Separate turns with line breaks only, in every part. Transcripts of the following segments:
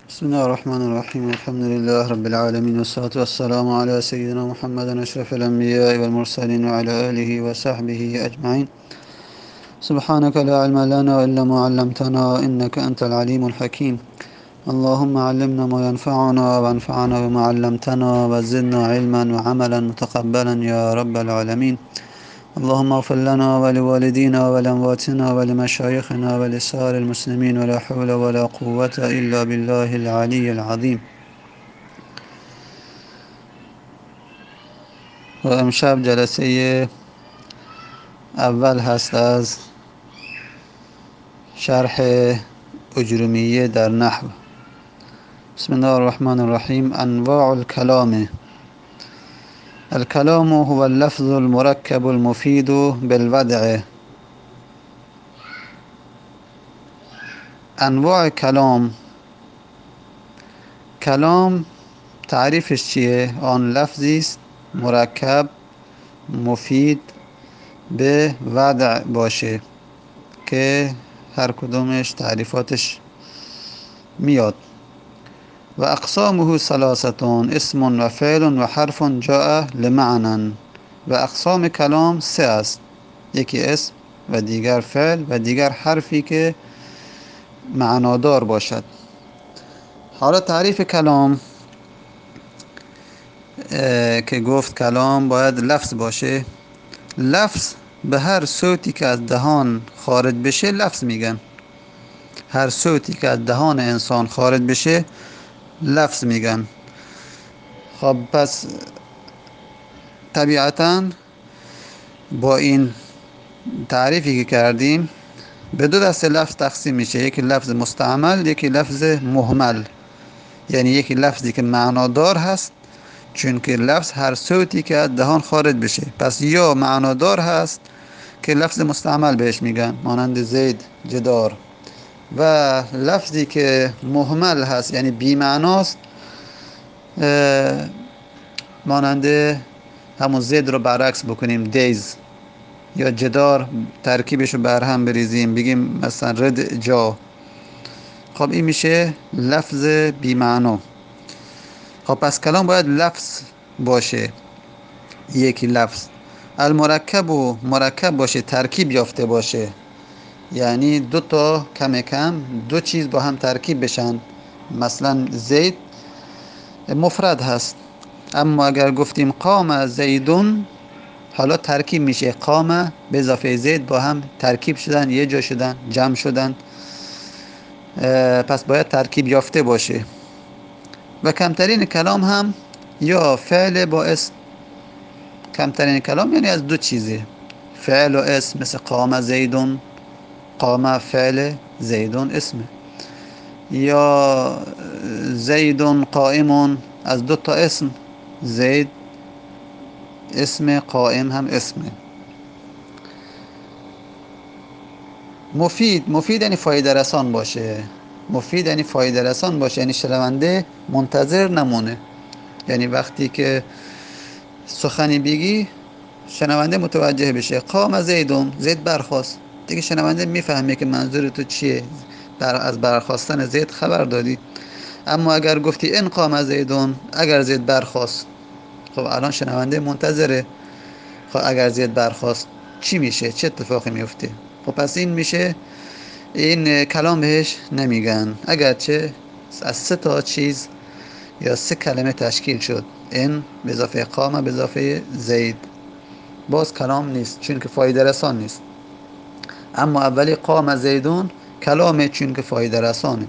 بسم الله الرحمن الرحيم الحمد لله رب العالمين والصلاة والسلام على سيدنا محمد أشرف الأنبياء والمرسلين وعلى آله وصحبه أجمعين. سبحانك لا علم لنا إلا ما علمتنا إنك أنت العليم الحكيم. اللهم علمنا ما ينفعنا وانفعنا بما علمتنا وزدنا علما وعملا متقبلا يا رب العالمين. اللهم اغفر لنا ولوالدينا ولأمواتنا ولمشايخنا ولسائر المسلمين ولا حول ولا قوة إلا بالله العلي العظيم. و امشب جلسه اول هست از شرح اجرومیه در نحو. بسم الله الرحمن الرحیم. انواع الكلام. الكلام هو اللفظ المركب المفيد بالوضع. انواع کلام تعریفش چیه؟ آن لفظی است مرکب مفید به وضع باشه که هر کدومش تعریفاتش میاد. و اقسامه ثلاثتون اسم و فعل و حرف جاء لمعنى. و اقسام کلام سه است، یکی اسم و دیگر فعل و دیگر حرفی که معنادار باشد. حالا تعریف کلام که گفت کلام باید لفظ باشه. لفظ به هر صوتی که از دهان خارج بشه لفظ میگن. هر صوتی که از دهان انسان خارج بشه لفظ میگن. خب پس طبیعتاً با این تعریفی که کردیم به دو دسته لفظ تقسیم میشه، یکی لفظ مستعمل، یکی لفظ مهمل. یعنی یکی لفظی که معنادار هست، چون که لفظ هر صوتی که از دهان خارج بشه، پس یا معنادار هست که لفظ مستعمل بهش میگن، مانند زید، جدار. و لفظی که مهمل هست یعنی بی معناست، مانند همون زید رو برعکس بکنیم دیز، یا جدار ترکیبش رو بر هم بریزیم بگیم مثلا رد جا. خب این میشه لفظ بی معنا. خب پس کلام باید لفظ باشه. یکی لفظ المرکب و مرکب باشه، ترکیب یافته باشه، یعنی دو تا کم دو چیز با هم ترکیب بشن. مثلا زید مفرد هست، اما اگر گفتیم قام زیدون، حالا ترکیب میشه، قام به اضافه زید با هم ترکیب شدن، یه جا شدن، جمع شدن. پس باید ترکیب یافته باشه. و کمترین کلام هم یا فعل با اسم. کمترین کلام یعنی از دو چیزه، فعل و اسم، مثل قام زیدون، قام فعل، زیدون اسمه. یا زیدون قائمون، از دو تا اسم، زید اسم، قائم هم اسمه. مفید یعنی فایده رسان باشه. مفید یعنی فایده رسان باشه، یعنی شنونده منتظر نمونه. یعنی وقتی که سخنی بگی شنونده متوجه بشه. قام زیدون، زید برخاست، دیگه شنونده میفهمه که منظور تو چیه، از برخاستن زید خبر دادی. اما اگر گفتی ان قام زیدون، اگر زید برخاست، خب الان شنونده منتظره. خب اگر زید برخاست چی میشه، چه اتفاقی میفته؟ خب پس این میشه، این کلام بهش نمیگن، اگرچه از سه تا چیز یا سه کلمه تشکیل شد، این به اضافه قام به اضافه زید، باز کلام نیست، چون که فایده رسان نیست. اما اولی قام زیدون کلامه، چون که فایده رسانه.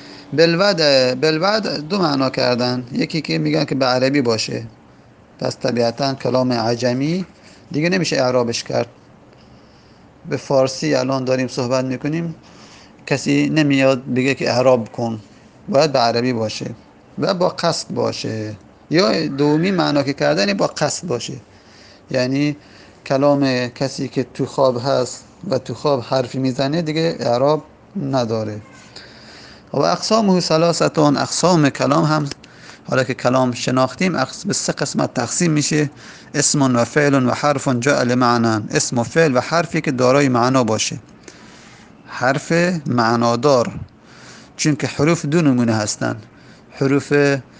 بلود دو معنا کردن، یکی که میگن که به عربی باشه، پس طبیعتا کلام عجمی دیگه نمیشه اعرابش کرد. به فارسی الان داریم صحبت میکنیم، کسی نمیاد بگه که اعراب کن، باید به عربی باشه و با قصد باشه. یا دومی معنا که کردن با قصد باشه، یعنی کلام کسی که تو خواب هست و تو خواب حرفی میزنه دیگه اعراب نداره. و اقسامه ثلاثتون، اقسام کلام هم، حالا که کلام شناختیم، به سه قسمت تقسیم میشه: اسم و فعل و حرف جاء لمعنى. اسم و فعل و حرفی که دارای معنا باشه، حرف معنادار چون که حروف دو نمونه هستن، حروف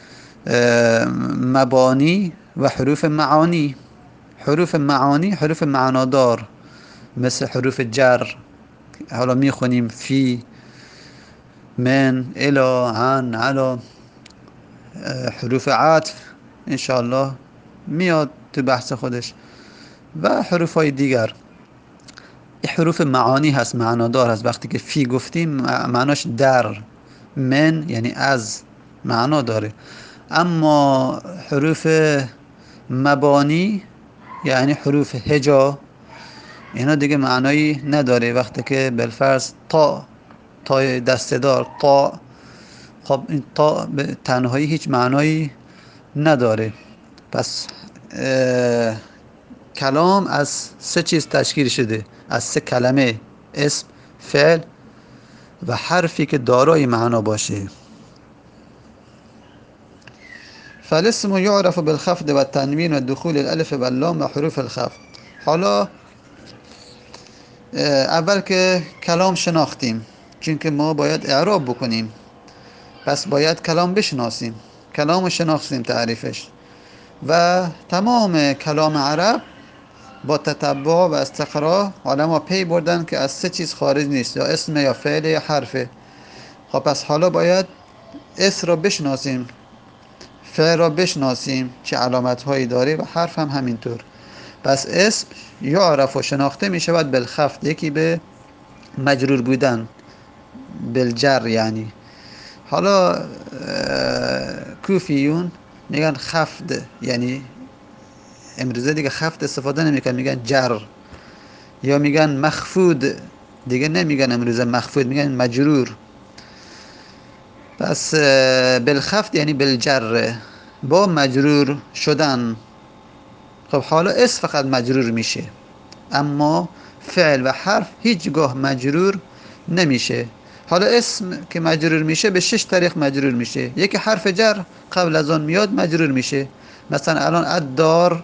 مبانی و حروف معانی. حروف معانی حروف معنادار، مثل حروف جر، حالا میخونیم فی، من، الا، عن، علا. حروف عطف انشاءالله میاد تو بحث خودش، و حروف های دیگر. این حروف معانی هست، معنادار هست. وقتی که فی گفتیم معناش در، من یعنی از، معنا داره. اما حروف مبانی یعنی حروف هجا، اینا دیگه معنایی نداره. وقتی که بالفرض تا دسته‌دار تا، خب این تا به تنهایی هیچ معنایی نداره. پس کلام از 3 چیز تشکیل شده، از 3 کلمه: اسم، فعل و حرفی که دارای معنا باشه. فالاسم يعرف بالخفض والتنوين والدخول الالف واللام و حروف الخفض. حالا اول که کلام شناختیم، چون که ما باید اعراب بکنیم، پس باید کلام بشناسیم. کلام رو شناختیم، تعریفش، و تمام کلام عرب با تتبع و استقرا علما پی بردن که از 3 چیز خارج نیست، یا اسم، یا فعل، یا حرفه. خب پس حالا باید اسم را بشناسیم، فعل را بشناسیم چه علامت هایی داره، و حرف هم همینطور. پس اسم یعرف و شناخته می شود بالخفض، یکی به مجرور بودن، بالجر یعنی. حالا کوفیون میگن خفض، یعنی امروزه دیگه خفض استفاده نمیکنن، میگن جر. یا میگن مخفوض، دیگه نمیگن امروزه مخفوض، میگن مجرور. پس بالخفض یعنی بالجر، با مجرور شدن. خب حالا اسم فقط مجرور میشه، اما فعل و حرف هیچگاه مجرور نمیشه. حالا اسم که مجرور میشه به 6 طریق مجرور میشه. یکی حرف جر قبل از آن میاد مجرور میشه. مثلا الان الدار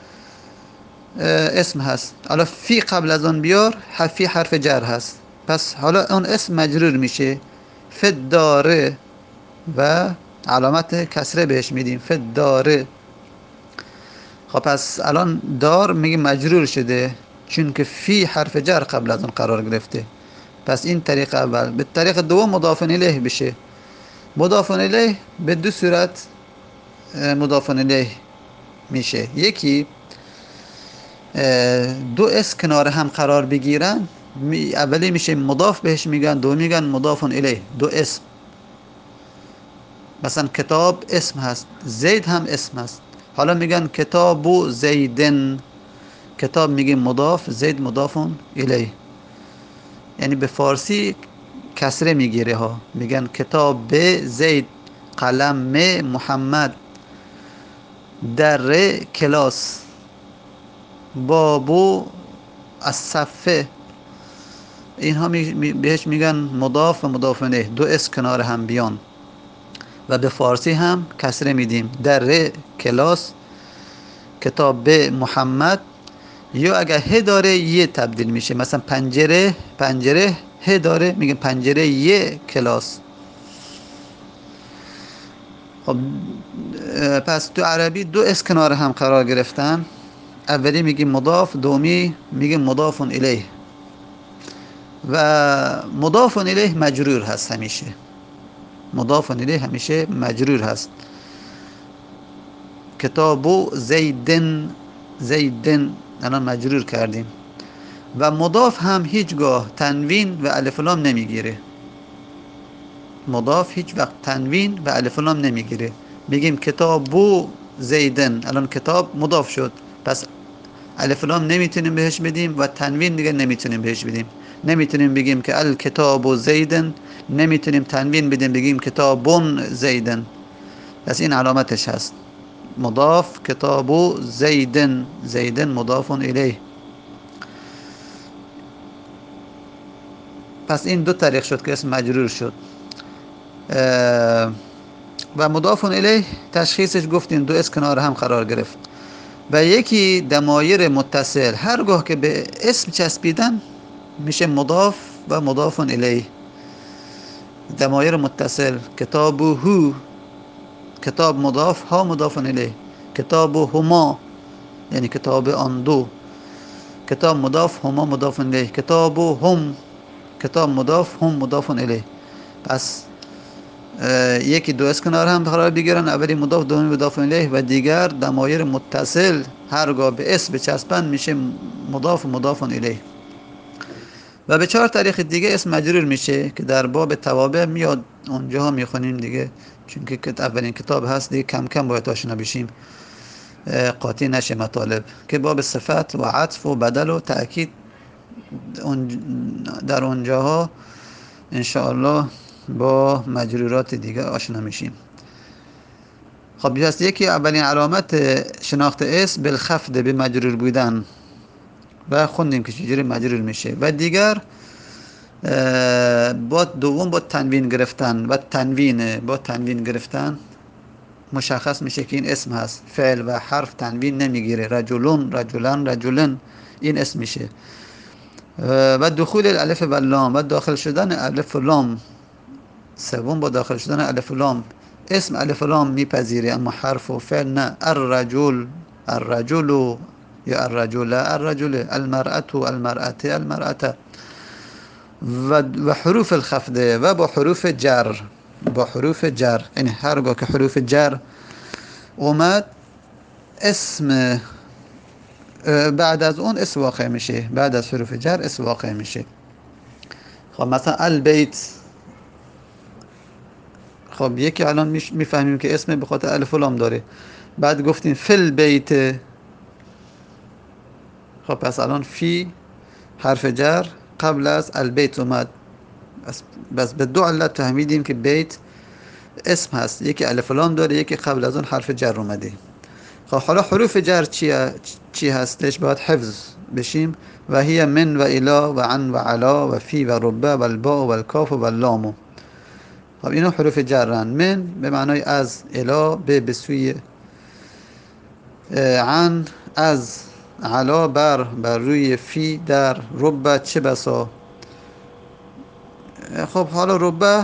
اسم هست، حالا فی قبل از آن بیار، فی حرف جر هست، پس حالا اون اسم مجرور میشه. فد داره و علامت کسره بهش میدیم، فد داره. خب پس الان دار میگه مجرور شده، چون که فی حرف جر قبل از اون قرار گرفته. پس این طریق اول. به طریق دوم مضاف الیه بشه. مضاف الیه به 2 صورت مضاف الیه میشه. یکی 2 اسم کنار هم قرار بگیرن، اولی میشه مضاف بهش میگن، دومی میگن مضاف الیه. 2 اسم، مثلا کتاب اسم هست، زید هم اسم هست. حالا میگن کتاب و زیدن، کتاب میگیم مضاف، زید مضاف الیه. یعنی به فارسی کسره میگیره ها، میگن کتاب به زید، قلم محمد، در کلاس، بابو از صفه. اینها بهش میگن مضاف و مضاف الیه، 2 اسم کنار هم بیان. و به فارسی هم کسره میدیم، در کلاس، کتاب به محمد. یا اگر ه داره یه تبدیل میشه، مثلا پنجره، پنجره ه داره میگه پنجره یه کلاس. خب پس تو عربی 2 اسم کنار هم قرار گرفتن، اولی میگیم مضاف، دومی میگیم مضاف الیه. و مضاف الیه مجرور هست همیشه، مضاف الیه همیشه مجرور هست. کتابو زیدن، زیدن الان مجرور کردیم. و مضاف هم هیچگاه تنوین و الف لام نمیگیره. مضاف هیچ وقت تنوین و الف لام نمیگیره. میگیم کتابو زیدن، الان کتاب مضاف شد، پس الف لام نمیتونیم بهش بدیم و تنوین دیگه نمیتونیم بهش بدیم. نمیتونیم بگیم که الکتاب زیدن، نمیتونیم تنوین بدیم بگیم کتابون زیدن. پس این علامتش هست، مضاف کتاب زیدن، زیدن مضاف الیه. پس این 2 طریق شد که اسم مجرور شد. و مضاف الیه تشخیصش گفتیم 2 اسم کنار هم قرار گرفت. و یکی ضمایر متصل هرگاه که به اسم چسبیدن میشه مضاف و مضاف الیه. ضمایر متصل کتابه، کتاب مضاف، ها مضاف الیه. کتابهما یعنی کتاب آن دو، کتاب مضاف، هما مضاف الیه. کتابهم، کتاب مضاف، هم مضاف الیه. پس یکی دو از کنار هم قرار بگیرن، اولی مضاف دومی مضاف الیه و دیگر ضمایر متصل هرگاه به اسم بچسبند میشه مضاف و مضاف الیه. و به 4 طریق دیگه اسم مجرور میشه که در باب توابع میاد، اونجاها میخونیم دیگه، چون که اولین کتاب هست دیگه کم کم باید آشنا بشیم، قاطی نشه مطالب. که باب صفت و عطف و بدل و تأکید در اونجاها انشاءالله با مجرورات دیگه آشنا میشیم. خب پس یکی اولین علامت شناخت اسم بالخفض، به مجرور بودن، و خوندیم که چجوری مجرور میشه. و دیگر با دوم با تنوین گرفتن، و تنوین با تنوین گرفتن مشخص میشه که این اسم هست. فعل و حرف تنوین نمیگیره، رجلون، رجلن، رجلن، این اسم میشه. و دخول الالف و لام، و داخل شدن الف و لام، سوم با داخل شدن الف و لام. اسم الف و لام میپذیره اما حرف و فعل نه. الرجل، الرجل، یا الرجل، الرجل، المرأة، المرأة، المرأة. و حروف الخفض و با حروف جر، با حروف جر، یعنی هرگاه که حروف جر اومد اسم بعد از اون اسم واقع میشه، بعد از حروف جر اسم واقع میشه. خب مثلا البیت، خب یکی الان میفهمیم که اسم به خاطر الف و لام داره. بعد گفتیم فی البیت، خب پس الان فی حرف جر قبل از البیت اومد، بس به دو علت فهمیدیم که بیت اسم هست، یکی الف و لام داره، یکی قبل از اون حرف جر اومده. خب حالا حروف جر چی هستش؟ باید حفظ بشیم. و هی من و الی و عن و علا و فی و ربه و الباء و الکاف و اللام. خب اینا حروف جرن. من به معنای از، الی به سوی، عن از، علا بر روی، فی در، ربه چه بسا. خب حالا ربه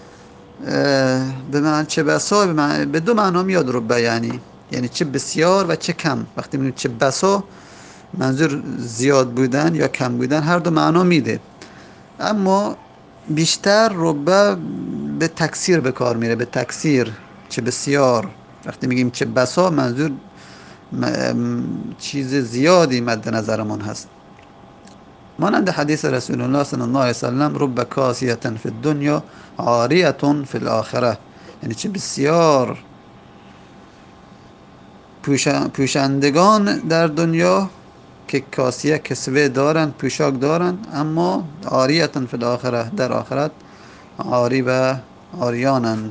به معنی چه بسا، به دو معنا میاد ربه، یعنی چه بسیار و چه کم. وقتی میگیم چه بسا منظور زیاد بودن یا کم بودن، هر دو معنا میده. اما بیشتر ربه به تکثیر به کار میره، به تکثیر، چه بسیار. وقتی میگیم چه بسا منظور چیز زیادی مد نظرمون هست. مانند حدیث رسول الله صلی الله علیه وسلم رب کاسیه فی الدنیا عاریه فی الاخره، یعنی چه بسیار پوشندگان در دنیا که کاسیه کسوه دارن، پوشاک دارن، اما عاریه فی الاخره، در آخرت عاری و عاریانن.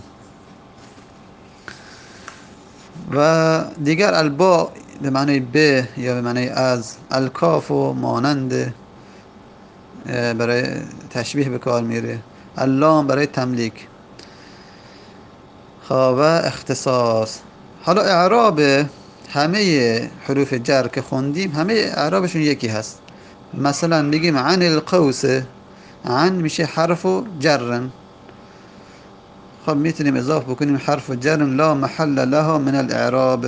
و دیگر البا به معنی به یا به معنی از، الکاف و مانند برای تشبیه به کار میره، اللام برای تملیک. خب و اختصاص. حالا اعراب همه حروف جر که خوندیم همه اعرابشون یکی هست. مثلا بگیم عن القوس، عن میشه حرف جرن، خب میتونیم اضافه بکنیم حرف جرن لا محل لها من الاعراب،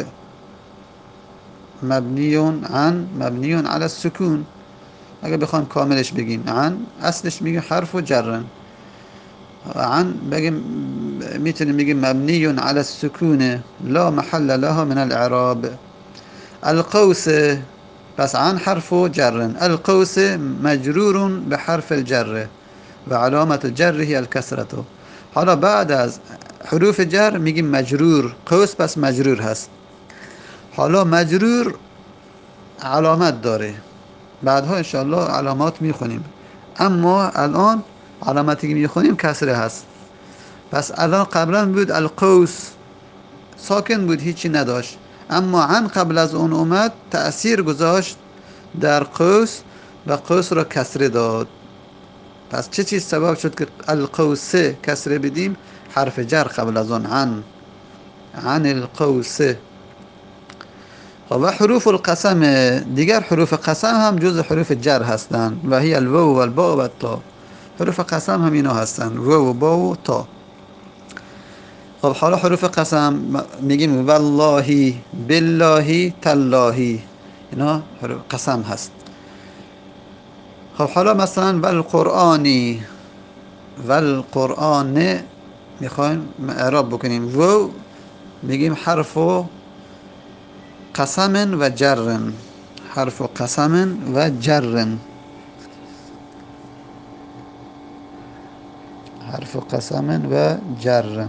مبنی عن مبنی على السکون. اگه بخوایم کاملش بگیم عن اصلش میگیم حرف جرن، عن بگیم میتونیم بگیم مبنی على السکون لا محل لها من الاعراب. القوس، پس عن حرف جر، القوس مجرور بحرف الجر و علامت جره الکسرة. حالا بعد از حروف جر میگیم مجرور، قوس پس مجرور هست. حالا مجرور علامت داره، بعدها انشاءالله علامات میخونیم، اما الان علامتی که میخونیم کسره هست. پس الان قبلا بود القوس ساکن بود، هیچی نداشت، اما عن قبل از اون اومد تأثیر گذاشت در قوس و قوس را کسره داد. پس چه چیز سبب شد که القوس کسره بدیم؟ حرف جر قبل از اون، عن القوس. و حروف القسم، دیگر حروف قسم هم جز حروف جر هستند و هی الواو و الباء و التا. حروف قسم هم اینا هستن، و با و تا. خب حالا حروف قسم میگیم والله، بالله، تالله، اینا حروف قسم هست. خب حالا مثلا والقرآنی، والقرآن میخوایم اعراب بکنیم. و میگیم حرف قسم و جر، حرف قسم و جر، حرف قسم و جر.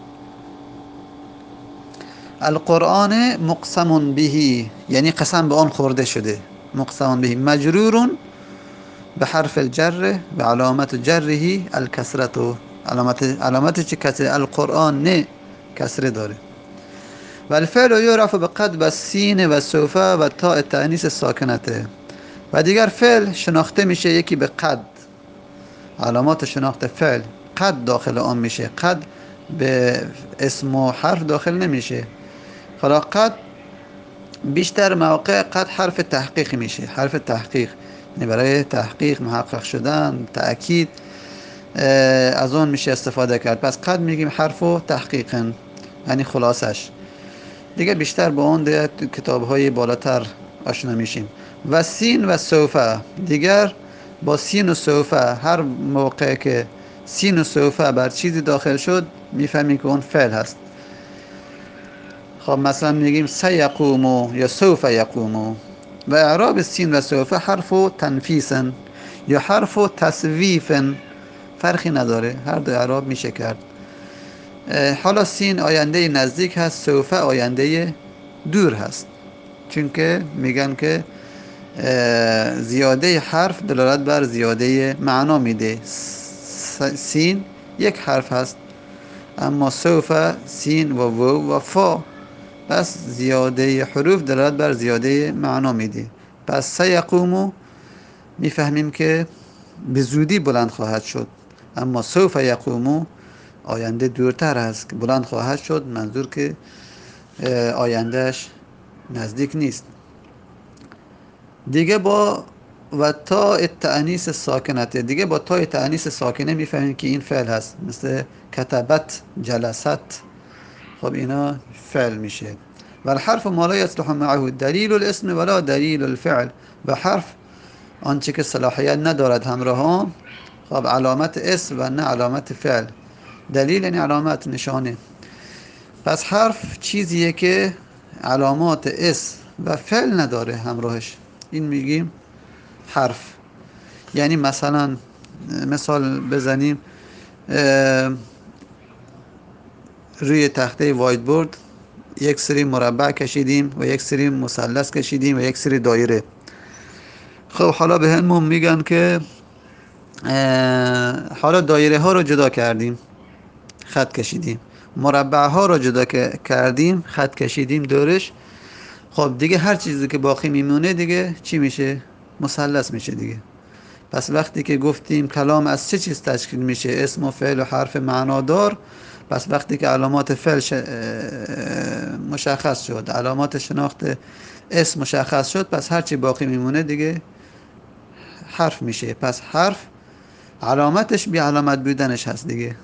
القرآن مقسم به، یعنی قسم به آن خورده شده. مقسم به مجرور به حرف الجر و علامت جره الکسرة، علامت چه کسره؟ القرآن نه کسره داره. و الفعل یعرف به قد و سین و سوف و تاء تأنیث ساکنته. و دیگر فعل شناخته میشه یکی به قد، علامات شناخت فعل قد داخل آن میشه. قد به اسم و حرف داخل نمیشه. حالا قد بیشتر مواقع قد حرف تحقیق میشه، حرف تحقیق، یعنی برای تحقیق، محقق شدن، تأکید از اون میشه استفاده کرد. پس قد میگیم حرف و تحقیقا، یعنی خلاصش. دیگه بیشتر با اون دیگه کتاب های بالاتر آشنا میشیم. و سین و سوفه، دیگر با سین و سوفه هر موقع که سین و سوفه بر چیزی داخل شد میفهمیم که اون فعل هست. خب مثلا میگیم سیقومو یا سوف یقومو. و اعراب سین و سوف حرف تنفیس یا حرف تصویف، فرقی نداره، هر دو اعراب میشه کرد. حالا سین آینده نزدیک هست، سوف آینده دور هست، چون که میگن که زیاده حرف دلالت بر زیاده معنا میده. سین یک حرف هست، اما سوف سین و و فا، پس زیاده حروف دلالت بر زیاده معنا میده. پس سیقومو میفهمیم که به زودی بلند خواهد شد، اما سوف یقومو آینده دورتر است که بلند خواهد شد، منظور که آیندهش نزدیک نیست. دیگه با و تا تأنیث ساکنته، دیگه با تا تأنیث ساکنه میفهمیم که این فعل هست، مثل کتبت، جلست. خب اینا فعل میشه. و الحرف ما لا يصلح معه دلیل الاسم ولا دلیل الفعل، و حرف آنچه که صلاحیت ندارد همراه خب علامت اسم و نه علامت فعل. دلیل یعنی علامت، نشانه. پس حرف چیزیه که علامات اسم و فعل نداره همراهش، این میگیم حرف. یعنی مثلا مثال بزنیم، روی تخته وایت بورد یک سری مربع کشیدیم و یک سری مثلث کشیدیم و یک سری دایره. خب حالا به همون میگن که حالا دایره ها رو جدا کردیم، خط کشیدیم، مربع ها رو جدا کردیم، خط کشیدیم دورش. خب دیگه هر چیزی که باقی میمونه دیگه چی میشه؟ مثلث میشه دیگه. پس وقتی که گفتیم کلام از چه چیز تشکیل میشه؟ اسم و فعل و حرف معنادار. پس وقتی که علامات فعل مشخص شد، علامات شناخت اسم مشخص شد، پس هر چی باقی میمونه دیگه حرف میشه. پس حرف علامتش بی علامت بودنش هست دیگه.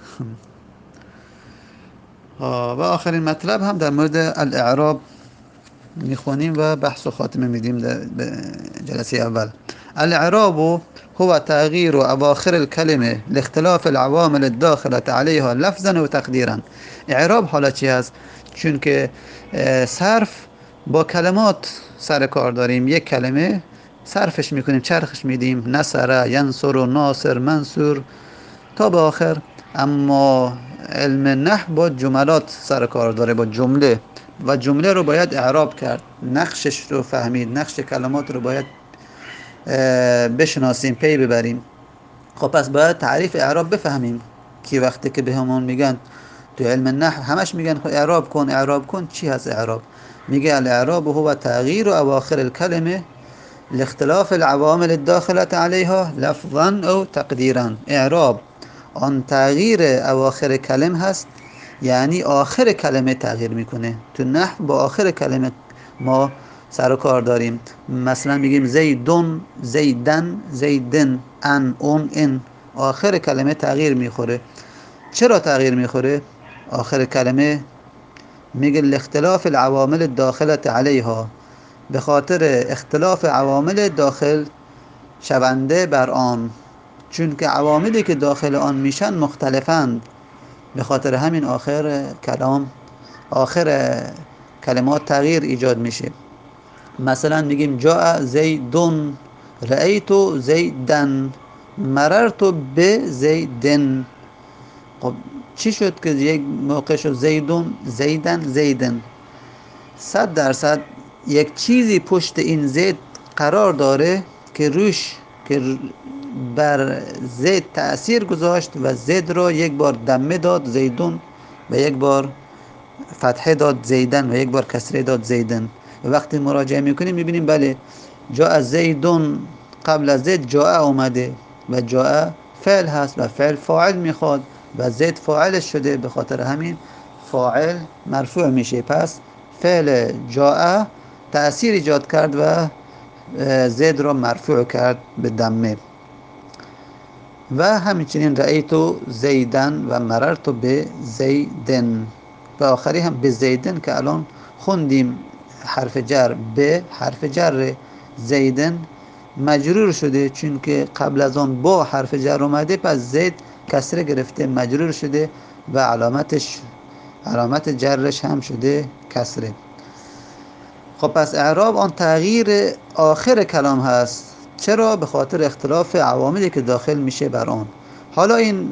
و آخرین مطلب هم در مورد الاعراب میخونیم و بحث و خاتمه میدیم در جلسه اول. الاعراب هو تغییر اواخر الكلمه لاختلاف العوامل الداخله عليها لفظا و تقديرا. اعراب حالا چی هست؟ چون که صرف با کلمات سر کار داریم، یک کلمه صرفش میکنیم، چرخش میدیم، نصر، ینصر، ناصر، منصور تا به آخر. اما علم نحو با جملات سر کار داره، با جمله، و جمله رو باید اعراب کرد، نقشش رو فهمید، نقش کلمات رو باید بشناسیم، پی ببریم. خب پس باید تعریف اعراب بفهمیم که وقتی که به همون میگن تو علم نحو همش میگن اعراب کن اعراب کن، چی هست اعراب؟ میگه الاعراب هو تغییر اواخر الكلمه لاختلاف العوامل الداخله عليها لفظا او تقديرا. اعراب آن تغییر اواخر کلم هست، یعنی آخر کلمه تغییر میکنه. تو نحو با آخر کلمه ما سر و کار داریم. مثلا میگیم زیدون، زیدن، زیدن، ان، اون، این. آخر کلمه تغییر میخوره. چرا تغییر میخوره؟ آخر کلمه میگه لاختلاف العوامل الداخله علیها، به خاطر اختلاف عوامل داخل شونده بر آن، چون که عواملی که داخل آن میشن مختلفند، به خاطر همین آخر کلمات تغییر ایجاد میشه. مثلا میگیم جاء زیدون، رأیت زیدن، مررت به زیدن. خب چی شد که یک موقع شد زیدون زیدن؟ 100% یک چیزی پشت این زید قرار داره که بر زید تأثیر گذاشت و زید را یک بار دمه داد زیدون و یک بار فتحه داد زیدن و یک بار کسره داد زیدن. و وقتی مراجعه میکنیم میبینیم بله جاء زیدون قبل از زید جاء اومده و جاء فعل هست و فعل فاعل میخواد و زید فاعلش شده، به خاطر همین فاعل مرفوع میشه. پس فعل جاء تأثیر ایجاد کرد و زید را مرفوع کرد به دمه. و همچنین رأیتو زیدن و مررت به زیدن. و آخری هم به زیدن که الان خوندیم حرف جر به حرف جر زیدن مجرور شده، چون که قبل از آن با حرف جر اومده، پس زید کسره گرفته مجرور شده و علامت جرش هم شده کسره. خب پس اعراب آن تغییر آخر کلام هست. چرا؟ به خاطر اختلاف عواملی که داخل میشه بر آن. حالا این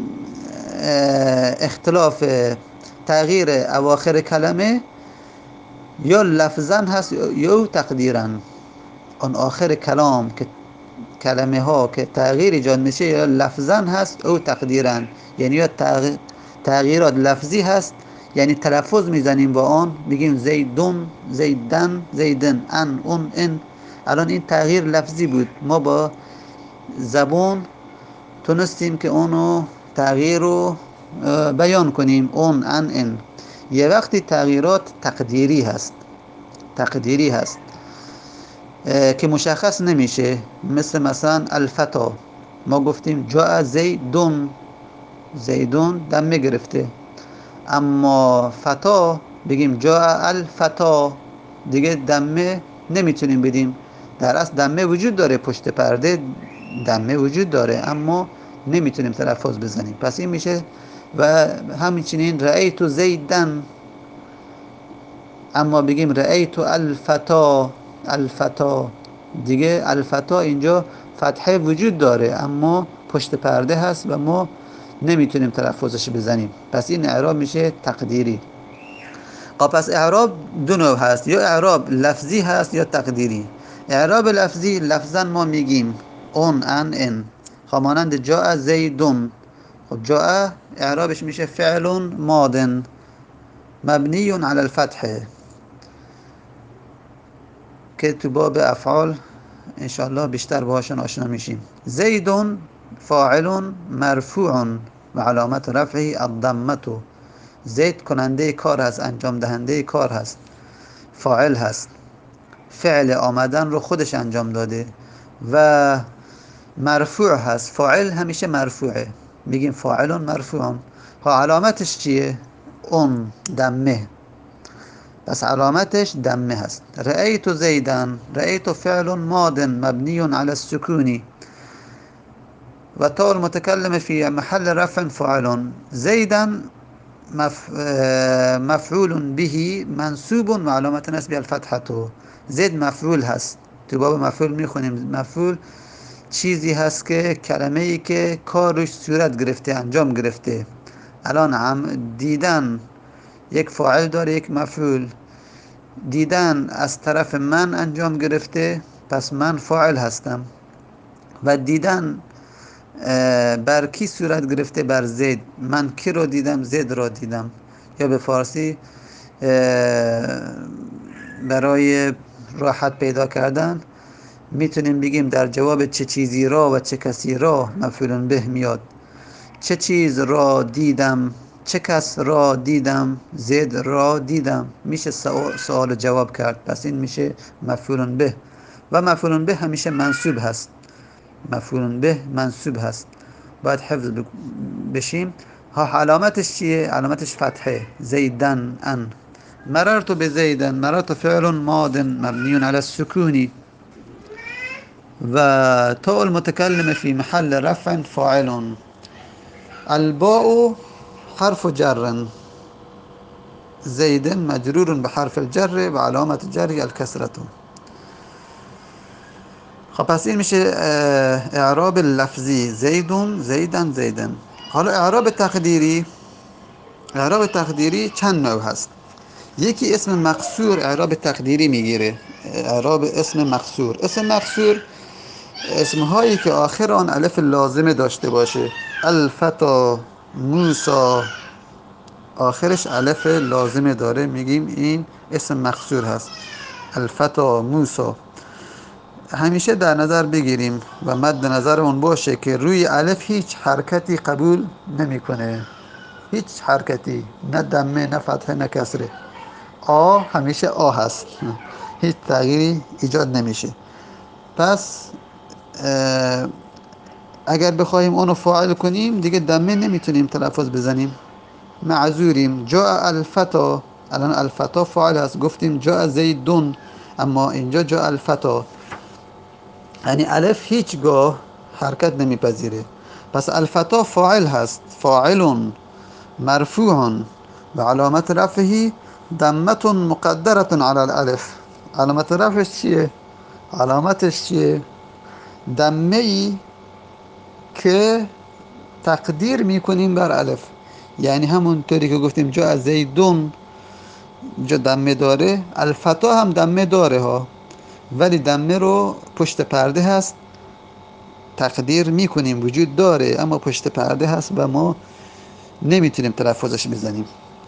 اختلاف تغییر اواخر کلمه یا لفظا هست یا تقدیرا. آن آخر کلام که کلمه ها که تغییر ایجاد میشه یا لفظا هست او تقدیرا، یعنی یا تغییرات لفظی هست، یعنی تلفظ میزنیم با آن، میگیم زیدون، زیدن، زیدن، ان، اون، ان. الان این تغییر لفظی بود، ما با زبون تونستیم که اونو تغییر رو بیان کنیم، اون، ان، ان. یه وقتی تغییرات تقدیری هست که مشخص نمیشه، مثلا الفتا، ما گفتیم جاء زیدون، زیدون دمه گرفته، اما فتا بگیم جاء الفتا دیگه دمه نمیتونیم بدیم. در اصل دمه وجود داره، پشت پرده دمه وجود داره، اما نمیتونیم تلفظ بزنیم. پس این میشه. و همچنین رأیت زیدن، اما بگیم رأیت الفتا دیگه الفتا اینجا فتحه وجود داره اما پشت پرده هست و ما نمیتونیم تلفظش بزنیم. پس این اعراب میشه تقدیری. پس اعراب دو نوع هست، یا اعراب لفظی هست یا تقدیری. اعراب لفظی، لفظا ما میگیم اون، ان، ان. مانند جاء زیدون. خب جاء اعرابش میشه فعل ماض مبنی علی الفتح که تو باب افعال انشاءالله بیشتر باهاشون آشنا میشیم. زیدون فاعل مرفوع و علامت رفعه الضمه. زید کننده کار هست، انجام دهنده کار هست، فاعل هست، فعل آمدن رو خودش انجام داده و مرفوع هست. فاعل همیشه مرفوعه، میگیم فاعل مرفوع. علامتش چیه؟ اون، دمه. پس علامتش دمه هست. رأیت زیدن، رأیت فعل ماض مبنی على السکون و تاء المتكلم في محل رفع فاعل. زیدن مفعول به منصوب و علامت نصب الفتحه. زید مفعول هست، تو باب مفعول میخونیم. مفعول چیزی هست که کلمه ای که کارش صورت گرفته، انجام گرفته. الان دیدن یک فاعل داره، یک مفعول. دیدن از طرف من انجام گرفته، پس من فاعل هستم. و دیدن بر کی صورت گرفته؟ بر زید. من کی رو دیدم؟ زید رو دیدم. یا به فارسی برای راحت پیدا کردن میتونیم بگیم در جواب چه چیزی را و چه کسی را مفعول به میاد. چه چیز را دیدم، چه کس را دیدم، زید را دیدم. میشه سوال جواب کرد. پس این میشه مفعول به. و مفعول به همیشه منصوب هست، مفعول به منصوب هست. باید حفظ بشیم. ها علامتش چیه؟ علامتش فتحه. زیدن ان. مررت بزيد، مررت فعل ماض مبني على السكون، و تاء المتكلم في محل رفع فاعل. الباء حرف جر، زيد مجرور بحرف الجر و علامت جر الكسرة. خب پس این میشه اعراب لفظی، زیدون زیدن زیدن. حالا اعراب تقدیری چند نوع هست. یکی اسم مقصور اعراب تقدیری میگیره. اعراب اسم مقصور، اسم هایی که آخر آن الف لازمه داشته باشه. الفتا، موسا، آخرش الف لازمه داره، میگیم این اسم مقصور هست. الفتا، موسا. همیشه در نظر بگیریم و مد نظرمون باشه که روی الف هیچ حرکتی قبول نمیکنه، هیچ حرکتی، نه دمه نه فتحه نه کسره. همیشه هست، هیچ تغییری ایجاد نمیشه. پس اگر بخوایم اونو فاعل کنیم دیگه دمه نمیتونیم تلفظ بزنیم، معذوریم. جاء الفتا، الان الفتا فاعل هست، گفتیم جاء زیدون، اما اینجا جاء الفتا، یعنی الف هیچگاه حرکت نمیپذیره. پس الفتا فاعل هست، فاعل مرفوع و علامت رفعه دمت مقدرة على الالف. علامت رفعش چیه؟ علامتش چیه؟ دمه ای که تقدیر میکنیم بر الف. یعنی همون طوری که گفتیم جا از زیدون جا دمه داره، الفتا هم دمه داره ها، ولی دمه رو پشت پرده هست تقدیر میکنیم، وجود داره اما پشت پرده هست و ما نمیتونیم تلفظش بزنیم.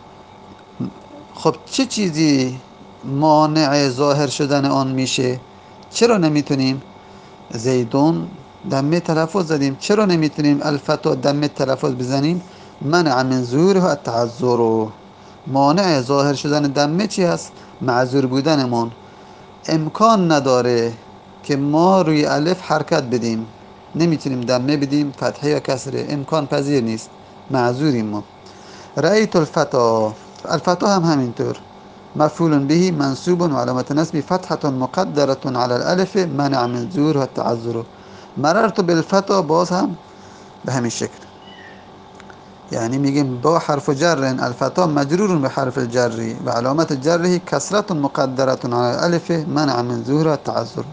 خب چه چیزی مانع ظاهر شدن آن میشه؟ چرا نمیتونیم زیدون دمه تلفظ زدیم، چرا نمیتونیم الفتا دمه تلفظ بزنیم؟ منع من ظهوره التعذر. مانع ظاهر شدن دمه چی هست؟ معذور بودنمون. امکان نداره که ما روی الف حرکت بدیم، نمیتونیم دمه بدیم، فتحه یا کسره، امکان پذیر نیست، معذوریم ما. رأیت الفتا، الفتا هم همینطور، مفعول به منصوب و علامت نصب فتحة مقدرة على الالف منع من ظهور و التعذر. مررت بالفتا باز هم به همین شکل، یعنی میگیم با حرف جر الفتا مجرور به حرف الجر و علامت جره کسرة مقدرة على الالف منع من ظهور و التعذر.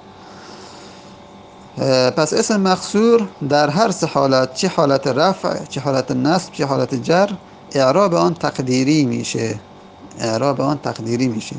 پس اسم مقصور در هر سه حالت، چه حالت رفع، چه حالت نصب، چه حالت جر، اعراب آن تقدیری میشه، اعراب آن تقدیری میشه.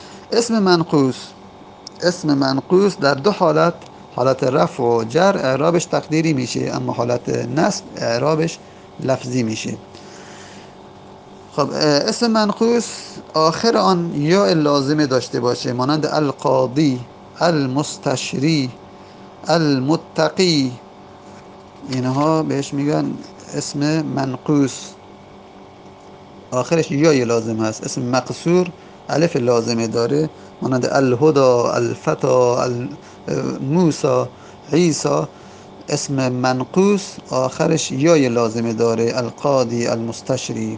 اسم منقوص در دو حالت، حالت رفع و جر اعرابش تقدیری میشه، اما حالت نصب اعرابش لفظی میشه. خب اسم منقوص آخر آن یا لازمه داشته باشه، مانند القاضی، المستشری، المتقی، اینها بهش میگن اسم منقوص، آخرش یا لازم هست. اسم مقصور الف لازمه داره، مانند الهدا، الفتا، موسا، عیسی. اسم منقوص آخرش یا لازمه داره، القاضی، المستشری.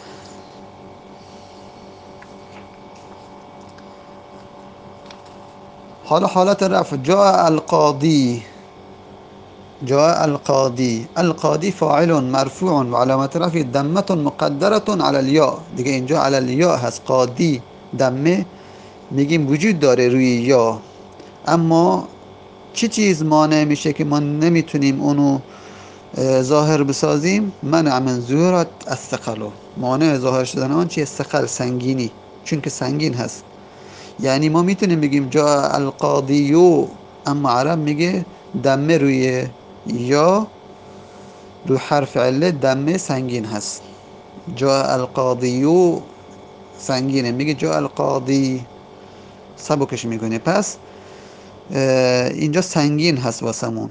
حالا حالت رفع، جاء القاضی، جاء القاضی، القاضی فاعل مرفوع و علامت رفع دمه مقدرة على الياء. دیگه اینجا على الياء هست، قاضی دمه میگیم وجود داره روی یا، اما چه چیز مانع میشه که ما نمیتونیم اونو ظاهر بسازیم؟ منع من ظهور الثقل. مانع ظاهر شدن آن چیه؟ ثقل، سنگینی، چون که سنگین هست. یعنی ما میتونیم بگیم جا القاضیو، اما عرب میگه دمه روی یا، روی حرف عله دمه سنگین هست. جا القاضیو سنگینه، میگه جا القاضی سبکش میکنه. پس اینجا سنگین هست واسمون.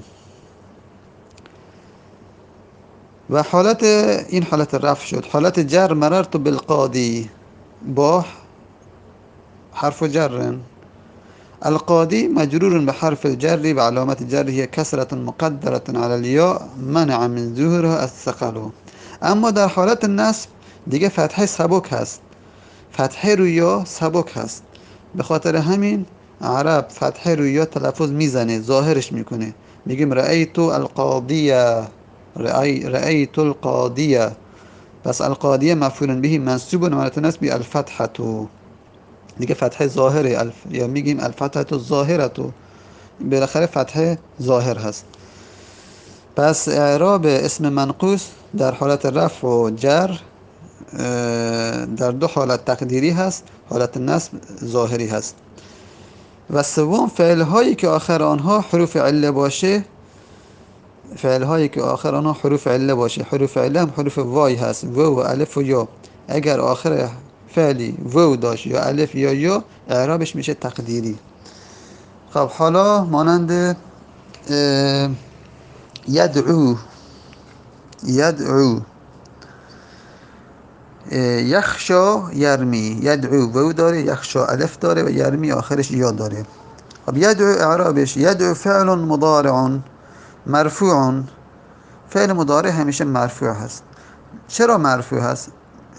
و حالت این حالت رفع شد. حالت جر، مررت بالقاضی با حرف جر، القاضي مجرور بحرف الجر وعلامة جره هي كسرة مقدرة على الياء منع من ظهورها الثقل. اما در حالت نصب دیگه فتحه سبک هست، فتحه روی یا سبک هست، به خاطر همین عرب فتحه روی یا تلفظ میزنه، ظاهرش میکنه. میگیم رأیت القاضیه، رأیت القاضیه. پس القاضیه مفعول به منصوب و علامت نصب الفتحه، دیگه فتحه ظاهره یا میگیم الفتحه الظاهره، بالاخره فتحه ظاهر هست. پس اعراب اسم منقوص در حالت رفع و جر در دو حالت تقدیری هست، حالت نصب ظاهری هست. و سوم فعل هایی که آخر آنها حروف عله باشه، فعل هایی که آخر آنها حروف عله باشه، حروف عله هم حروف وای هست، و الف و یا. اگر آخر فعلی و داشت یا الف یا یا اعرابش میشه تقدیری. خب حالا مانند یدعو، یدعو، یخشا یرمی، یدعو و داره، یخشا الف داره و یرمی آخرش یا داره. خب یدعو اعرابش یدعو فعل مضارع مرفوع، فعل مضارع همیشه مرفوع هست. چرا مرفوع هست؟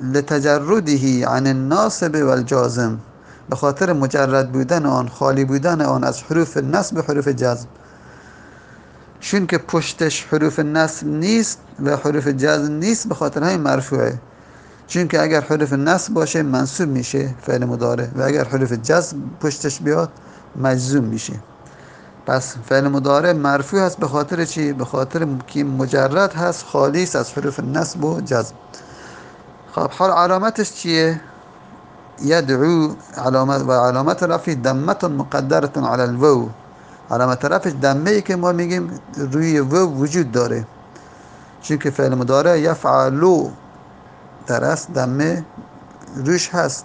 لتجرده عن الناصب والجازم، به خاطر مجرد بودن آن، خالی بودن آن از حروف نصب و حروف جزم. چون که پشتش حروف نصب نیست و حروف جزم نیست، به خاطر همین مرفوعه. چون که اگر حروف نصب باشه منصوب میشه فعل مضارع، و اگر حروف جزم پشتش بیاد مجزوم میشه. پس فعل مضارع مرفوع هست به خاطر چی؟ به خاطر که مجرد هست، خالی است از حروف نصب و جزم. خب حال علامتش چیه؟ یدعو علامت و علامت رفع دمت مقدرة على الواو، علامت رفعش دمه ای که ما میگیم روی واو وجود داره، چون که فعل مضارع یفعلو در اصل دمه روش هست،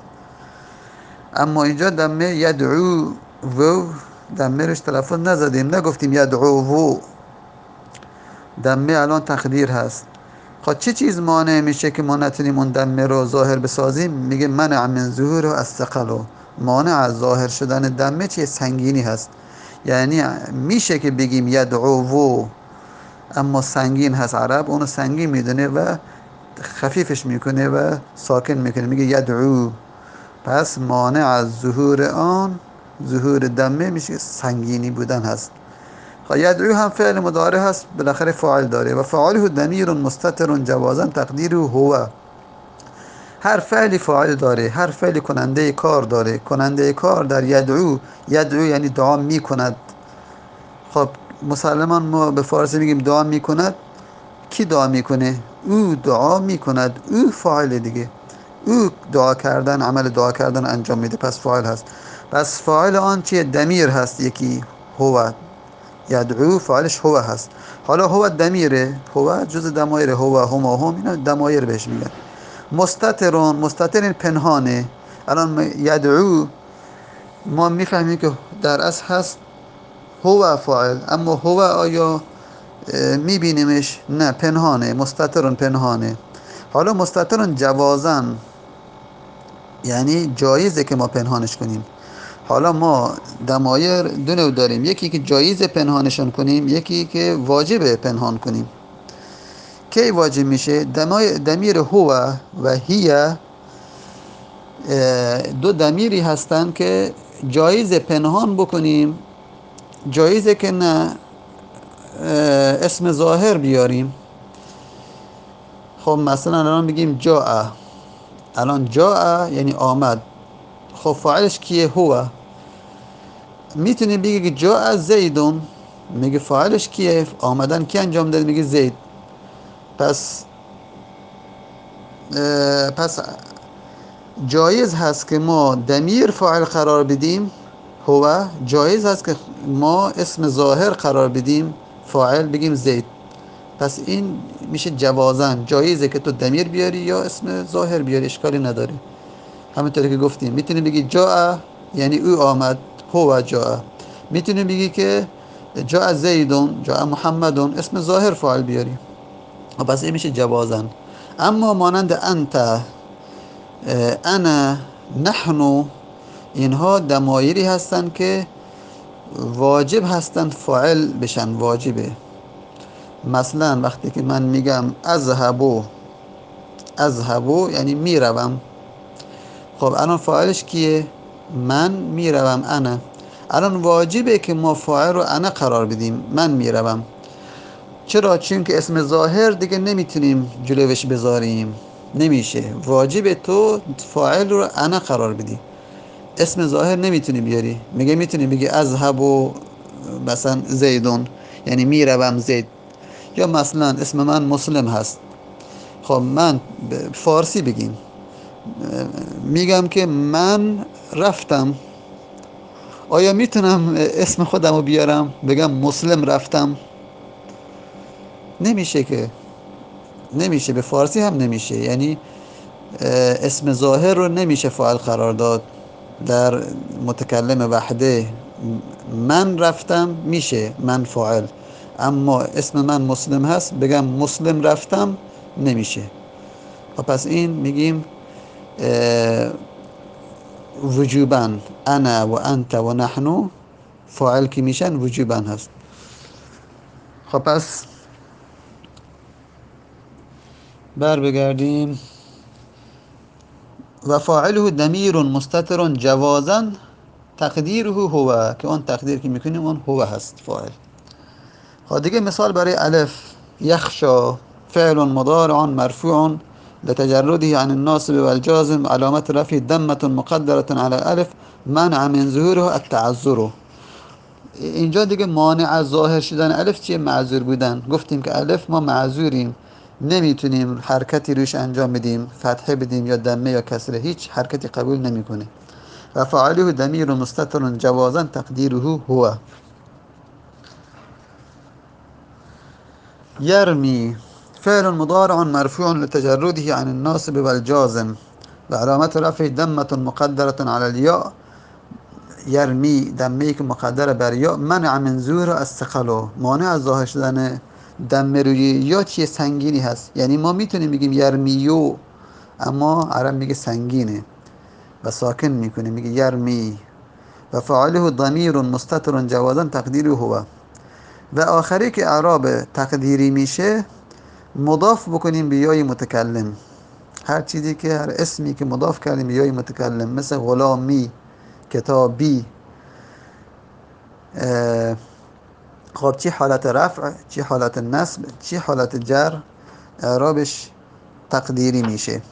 اما اینجا دمه یدعو و دمه روش تلفظ نزدیم، نگفتیم یدعو و، دمه الان تقدیر هست. خب چه چیز مانع میشه که ما نتونیم اون دمه رو ظاهر بسازیم؟ میگه منع من ظهور الثقل، مانع از ظاهر شدن دمه چیه؟ سنگینی هست. یعنی میشه که بگیم یدعو و، اما سنگین هست، عرب اونو سنگین میدونه و خفیفش میکنه و ساکن میکنه، میگه یدعو. پس مانع از ظهور آن، ظهور دمه میشه سنگینی بودن هست. خب یدعو هم فعل مضارع هست، بالاخره فاعل داره و فاعله ضمیر مستتر جوازا تقدیره هو. هر فعلی فاعل داره، هر فعلی کننده کار داره. کننده کار در یدعو، یدعو یعنی دعا میکند. خب مسلما ما به فارسی میگیم دعا میکند. کی دعا میکنه؟ او دعا میکند، او فاعل دیگه، او دعا کردن، عمل دعا کردن انجام میده، پس فاعل هست. پس فاعل آن چیه؟ دمیر هست، یکی هو، یدعو فاعلش هو هست. حالا هو دمیره، هو جز دمایر، هو هما هم اینا دمایر بهش میگن. مستترون، مستتر پنهانه. الان یدعو ما میفهمیم که در اصل هست هو فاعل، اما هو آیا میبینیمش؟ نه، پنهانه، مستترون پنهانه. حالا مستترون جوازن یعنی جایزه که ما پنهانش کنیم. حالا ما دمایر دو نوع داریم، یکی که جایز پنهانشون کنیم، یکی که واجب پنهان کنیم. کی واجب میشه؟ دمیر هو و هی دو دمیری هستن که جایز پنهان بکنیم، جایزه که نه اسم ظاهر بیاریم. خب مثلا الان بگیم جاء، الان جاء یعنی آمد، خب فاعلش کیه؟ هو. میتونی بگی که جاء زیدون، میگه فاعلش کیه؟ آمدن کی انجام داد؟ میگه زید. پس جایز هست که ما دمیر فاعل قرار بدیم هو، جایز هست که ما اسم ظاهر قرار بدیم فاعل، بگیم زید. پس این میشه جوازن، جایزه که تو دمیر بیاری یا اسم ظاهر بیاری، اشکالی نداره. همونطوری که گفتیم میتونی بگی جاء یعنی او آمد، هو جاء. میتونی بگی که جاء زیدون، جاء محمدون، اسم ظاهر فاعل بیاری، و پس این میشه جوازن. اما مانند انت، انا، نحن، اینها دمایری هستن که واجب هستن فاعل بشن، واجبه. مثلا وقتی که من میگم اذهبو یعنی میروم، خب الان فاعلش کیه؟ من میروم، انا. الان واجبه که ما فاعل رو انا قرار بدیم، من میروم. چرا؟ چون که اسم ظاهر دیگه نمیتونیم جلوش بذاریم، نمیشه. واجب تو فاعل رو انا قرار بدی، اسم ظاهر نمیتونی بیاری. میتونی بگی اذهبو مثلا زیدون، یعنی میروم زید. یا مثلا اسم من مسلم هست، خب من فارسی بگیم، میگم که من رفتم. آیا میتونم اسم خودم رو بیارم بگم مسلم رفتم؟ نمیشه که، نمیشه. به فارسی هم نمیشه. یعنی اسم ظاهر رو نمیشه فاعل قرار داد در متکلم وحده. من رفتم میشه من فاعل، اما اسم من مسلم هست بگم مسلم رفتم نمیشه. و پس این میگیم وجوبا انا و انت و نحنو فاعل که میشن وجوبا هست. خب پس بگردیم. و فاعله ضمیر مستتر جوازا تقدیره هو، که اون تقدیر که میکنیم اون هو هست فاعل. خب دیگه مثال برای الف. یخشا فعل مضارع مرفوع لتجرده عن الناصب والجازم، علامة رفعه ضمة مقدرة على الألف، منع من ظهوره التعذر. اینجا دیگه مانع از ظاهر شدن الف چیه؟ معذور بودن. گفتیم که الف ما معذوریم، نمیتونیم حرکتی روش انجام بدیم، فتحه بدیم یا دمه یا کسره، هیچ حرکتی قبول نمیکنه. و فاعله ضمیر مستتر جوازا تقدیره هو. يرمي فعل مضارع مرفوع لتجرده عن الناصب والجازم، وعلامة رفعه ضمة مقدرة على الياء. یرمی دمه که مقدر بر یا، منع من ظهور الثقل، مانع از ظاهر شدن دمه روی یا چیه؟ سنگینی هست. یعنی ما میتونیم بگیم یرمیو، اما عرب میگه سنگینه و ساکن میکنه، میگه یرمی. و فاعله ضمیر مستتر جوازا تقدیره هو. و آخری که اعراب تقدیری میشه مضاف بکنیم به یای متکلم. هر چیزی که، هر اسمی که مضاف کردیم به یای متکلم، مثل غلامی، کتابی، خب چی حالت رفع، چی حالت نصب، چی حالت جر، اعرابش تقدیری میشه.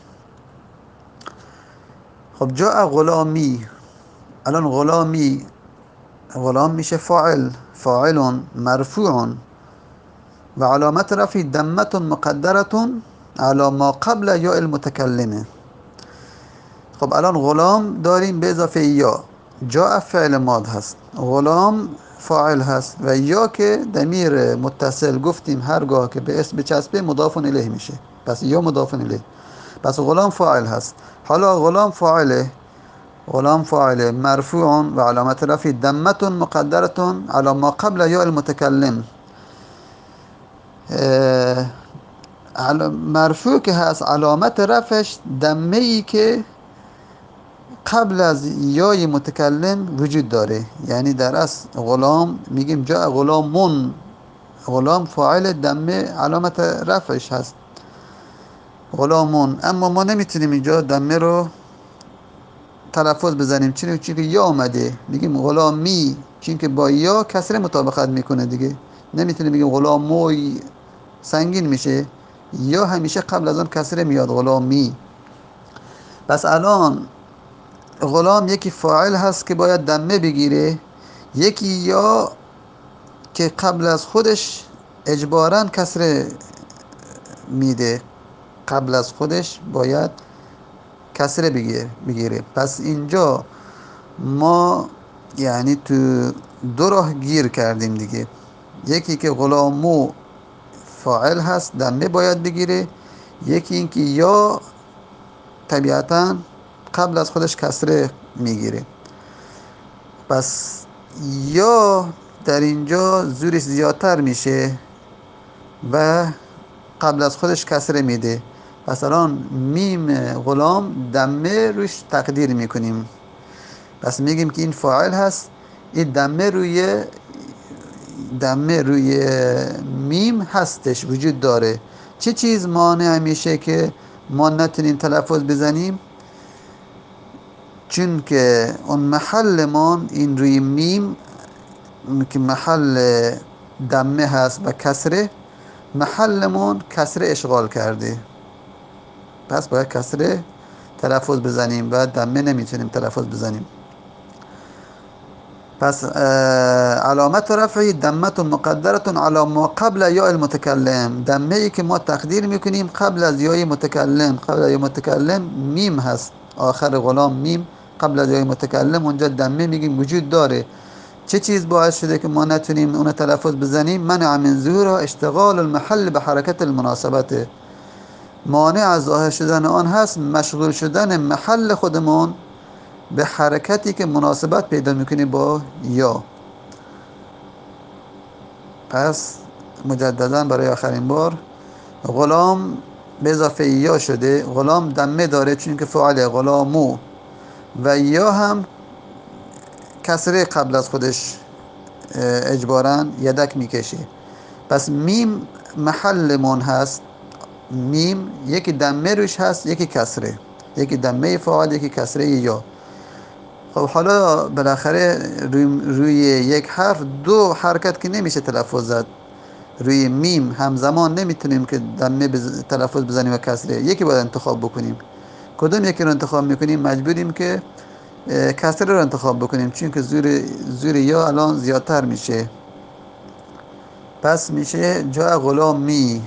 خب جاء غلامی، الان غلامی، غلام میشه فاعل مرفوع و علامت رفعه ضمة مقدرة على ما قبل یا المتکلمه. خب الان غلام داریم به اضافه یا، جاء فعل ماض هست، غلام فاعل هست و یا که ضمیر متصل. گفتیم هرگاه که به اسم بچسبه مضاف الیه میشه، پس یا مضاف الیه. پس غلام فاعل هست. حالا غلام فاعل مرفوع و علامت رفعه ضمة مقدرة على ما قبل یا المتکلم. مرفوع که هست علامت رفعش ضمه ای که قبل از یای متکلم وجود داره. یعنی در اصل غلام میگیم جاء غلامون، غلام فاعل دمه علامت رفعش هست غلامون، اما ما نمیتونیم اینجا دمه رو تلفظ بزنیم. چون که یا اومده میگیم غلامی، چون که با یا کسره مطابقت میکنه دیگه. نمیتونیم بگیم غلاموی، سنگین میشه. یا همیشه قبل از اون کسره میاد، غلامی. پس الان غلام یکی فاعل هست که باید دمه بگیره، یکی یا که قبل از خودش اجباراً کسره میده، قبل از خودش باید کسره بگیره. پس اینجا ما یعنی تو دو راه گیر کردیم دیگه. یکی که غلامو فاعل هست دمه باید بگیره، یکی اینکه یا طبیعتاً قبل از خودش کسره میگیره. پس یا در اینجا زورش زیادتر میشه و قبل از خودش کسره میده. پس الان میم غلام دمه روش تقدیر میکنیم. پس میگیم که این فاعل هست، این دمه روی میم هستش، وجود داره. چه چیز مانع میشه که ما نتونیم تلفظ بزنیم؟ چون که اون محلمون این روی میم که محل دمه هست و کسره، محلمون کسره اشغال کرده، پس باید کسره تلفظ بزنیم و دمه نمیتونیم تلفظ بزنیم. پس علامت رفعی دمت مقدرة على ما قبل یا المتکلم، دمه ای که ما تقدیر میکنیم قبل از یای متکلم. قبل از یای متکلم میم هست، آخر غلام میم، قبل از یای متکلم اونجا دمه میگیم وجود داره. چه چیز باعث شده که ما نتونیم اون تلفظ بزنیم؟ منع من ظهور اشتغال المحل به حرکت المناسبت، مانع از ظاهر شدن آن هست مشغول شدن محل خودمون به حرکتی که مناسبت پیدا میکنه با یا. پس مجددا برای آخرین بار، غلام به اضافه یا شده، غلام دمه داره چون که فعل غلامو، و یا هم کسره قبل از خودش اجباراً یدک میکشه. پس میم محل من هست، میم یکی دمه روش هست یکی کسره، یکی دمه فاعل یکی کسره یا. خب حالا بالاخره روی یک حرف دو حرکت که نمیشه تلفظ زد، روی میم همزمان نمیتونیم که دمه تلفظ بزنیم و کسره، یکی باید انتخاب بکنیم. کدوم یکی رو انتخاب میکنیم؟ مجبوریم که کسره رو انتخاب بکنیم چون که زور یا الان زیادتر میشه. پس میشه جا غلامی.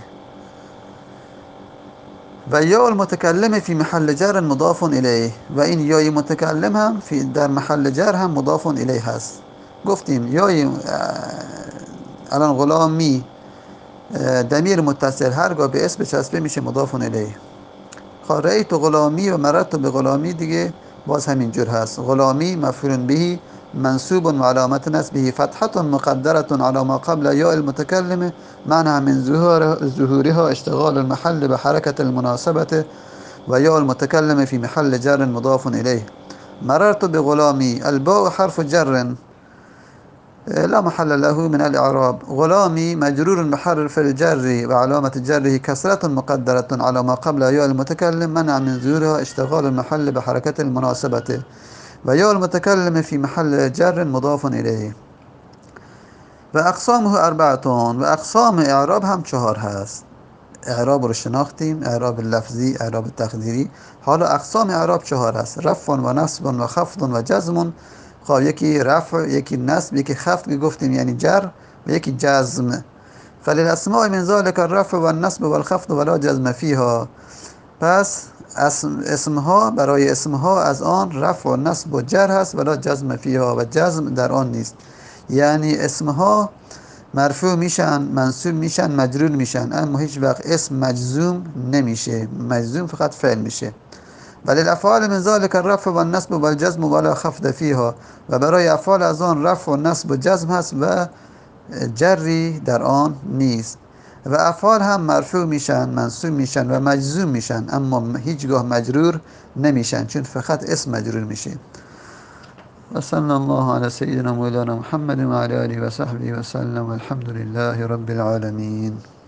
و یا المتکلم فی محل جر مضاف الیه، و این یای متکلم هم در محل جر هم مضاف الیه هست. گفتیم یای الان غلامی ضمیر متصل هرگاه به اسم چسبه میشه مضاف الیه. رأیت غلامی و مررت به غلامی دیگه باز همین جور هست. غلامی مفعول به منصوب و علامت نصبه فتحة مقدرة على ما قبل یاء المتکلم معنى من ظهورها اشتغال المحل بحركة المناسبة و یاء المتکلم في محل جر مضاف الیه. مررت بغلامی، الباء حرف جر لا محل له من الإعراب. غلامي مجرور بحرف الجر وعلامة جره كسرة مقدرة على ما قبل ياء المتكلم منع من ظهورها اشتغال المحل بحركة المناسبة وياء المتكلم في محل جر مضاف إليه. و اقسامه اربعة، و اقسام اعراب هم چهار هست. اعراب رو شناختیم، اعراب لفظی، اعراب تقدیری. حالا اقسام اعراب چهار هست: رفع و نصب و خفض و جزم. خب یکی رفع، یکی نصب، یکی خفض که گفتیم یعنی جر، و یکی جزم. فللاسماء من ذلك الرفع و النصب و الخفض ولا جزم فيها. پس اسمها، برای اسمها از آن رفع و نصب و جر هست ولا جزم فيها، و جزم در آن نیست. یعنی اسمها مرفوع میشن، منصوب میشن، مجرور میشن، اما هیچ وقت اسم مجزوم نمیشه، مجزوم فقط فعل میشه. ولی الافعال من ذلك الرفع و النصب و الجزم ولا خفض فيها، و برای افعال از آن رفع و نصب و جزم هست و جری در آن نیست. و افعال هم مرفوع میشن، منصوب میشن و مجزوم میشن، اما هیچگاه مجرور نمیشن چون فقط اسم مجرور میشه. وصلى الله على سيدنا مولانا محمد وعلى آله وصحبه وسلم والحمد لله رب العالمين.